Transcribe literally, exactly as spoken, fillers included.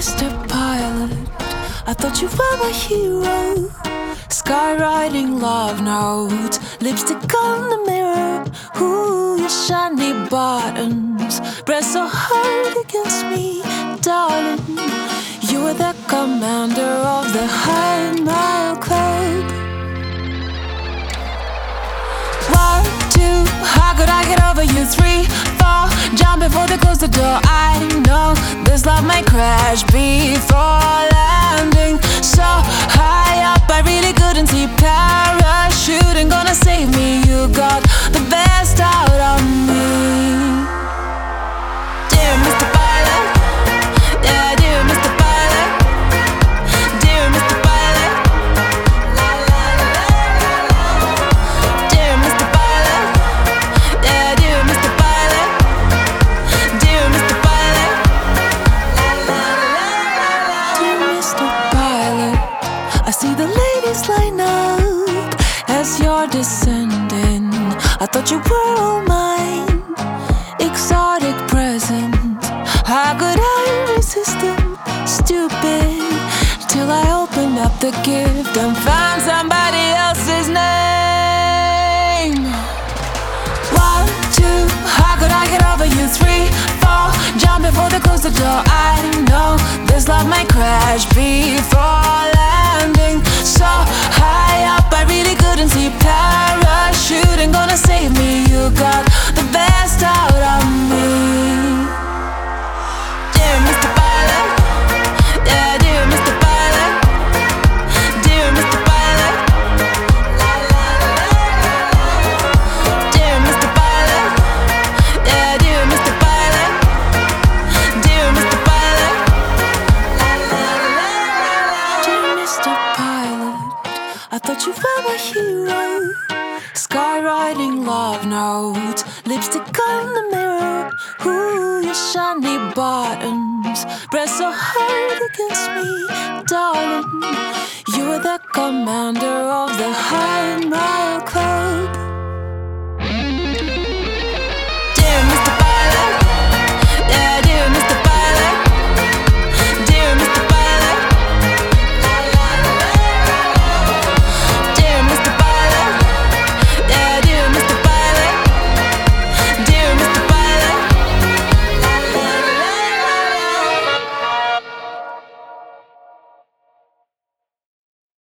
Mister Pilot, I thought you were my hero. Skywriting love notes, lipstick on the mirror. Ooh, your shiny buttons press so hard against me, darling. You were the commander of the High Mile Club. One, two, how could I get over you? Three, four, jump before they close the door. I know this love might crash before landing. So high up, I really couldn't see. Parachute ain't gonna save me. You got the best out of me. Dear Mister Pilot, yeah, dear Mister Pilot, dear Mister Pilot, la la la la la. Dear Mister Pilot, yeah, dear Mister Pilot, dear Mister Pilot, la la la la. Dear Mister Pilot, I see the ladies line up as you're descending. I thought you were all mine, exotic presents. How could I resist them? Stupid. Till I opened up the gift and found somebody else's name. One, two, how could I get over you? Three, four, jump before they close the door. I know this love might crash before landing. So high up, I really couldn't see. Parachute ain't gonna save me. You got the best out of me. Dear Mister Pilot, yeah, dear Mister Pilot, dear Mister Pilot, la la la la la. Dear Mister Pilot, yeah, dear Mister Pilot, dear Mister Pilot, la la la la la. Dear Mister Pilot, I thought you were my hero. Skywriting love notes, lipstick on the mirror. Ooh, your shiny buttons press so hard against me, darling. You were the commander of the high